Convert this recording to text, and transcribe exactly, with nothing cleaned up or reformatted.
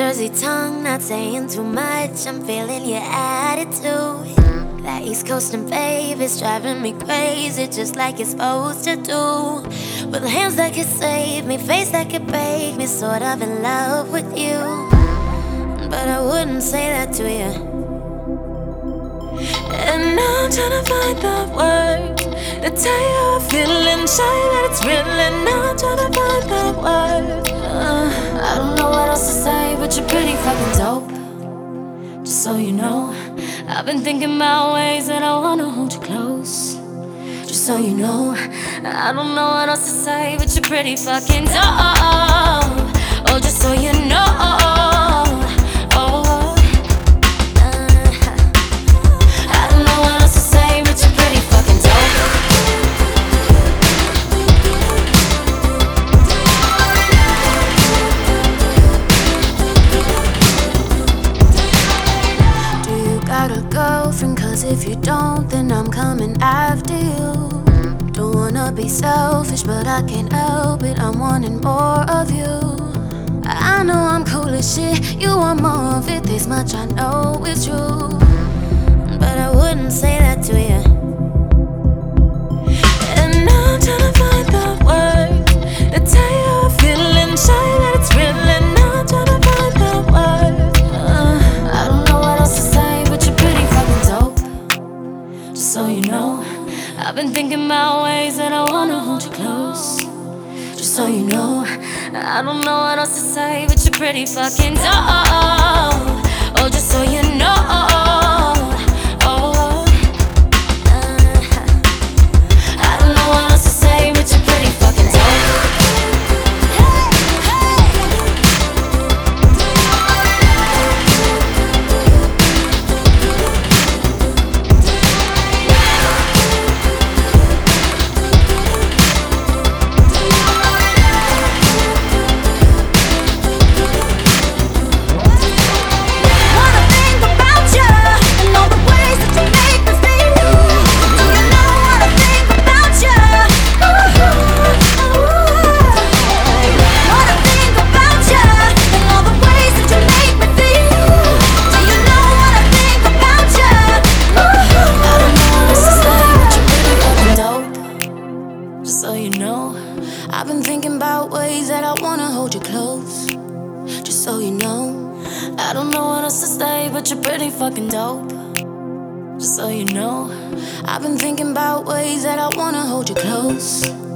Jersey tongue, not saying too much. I'm feeling your attitude. That East Coastin' babe is driving me crazy, just like it's supposed to do. With hands that could save me, face that could break me, sort of in love with you. But I wouldn't say that to you. And now I'm trying to find the words to tell you I'm feeling shy that it's real. And now I'm trying to find the words. uh, I don't know what else to say, but you're pretty fucking dope. Just so you know, I've been thinking about ways that I wanna hold you close. Just so you know, I don't know what else to say, but you're pretty fucking dope. Oh, just so you know. Oh, uh, I don't know what else to say, but you're pretty fucking dope. Do you got a girlfriend? Cause if you don't, then I'm coming after you. Don't wanna be selfish, but I can't help it, I'm wanting more of you. I know I'm cool as shit, you want more of it, this much I know it's true. But I wouldn't say that to you. And now I'm trying to find the words to tell you I'm feeling shy that it's real. And now I'm trying to find the words. uh, I don't know what else to say, but you're pretty fucking dope. Just so you know, I've been thinking about ways that I wanna hold you close. Just so you know, I don't know what else to say, but you're pretty fucking dope. Oh, just so you know. Oh, uh, I don't know what else to say, but you're pretty fucking dope. I've been thinking about ways that I wanna hold you close. Just so you know, I don't know what else to say, but you're pretty fucking dope. Just so you know, I've been thinking about ways that I wanna hold you close.